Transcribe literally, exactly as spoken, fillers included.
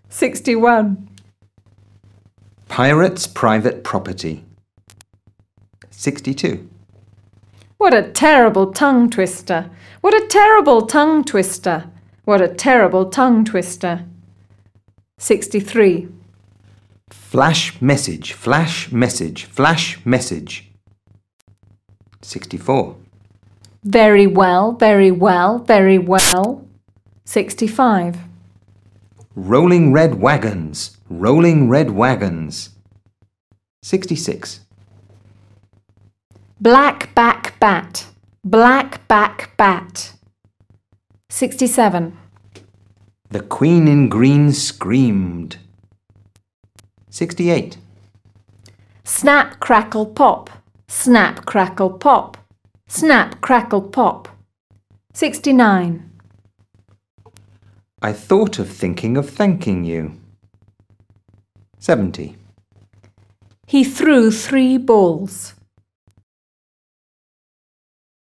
sixty-one. Pirate's private property. sixty-two. What a terrible tongue twister! What a terrible tongue twister! What a terrible tongue twister! sixty-three. Flash message, flash message, flash message. sixty-four. Very well, very well, very well. sixty-five. Rolling red wagons, rolling red wagons. sixty-six. Black back bat, black back bat. sixty-seven. The Queen in Green screamed. sixty-eight. Snap, crackle, pop, snap, crackle, pop, snap, crackle, pop. sixty-nine. I thought of thinking of thanking you. seventy. He threw three balls.